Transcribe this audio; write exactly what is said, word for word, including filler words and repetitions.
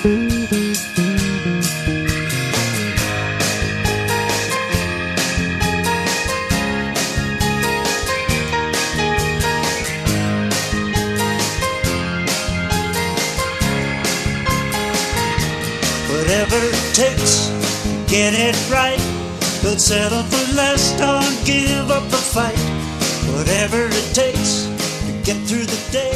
Whatever it takes to get it right, don't settle for less, don't give up the fight. Whatever it takes to get through the day.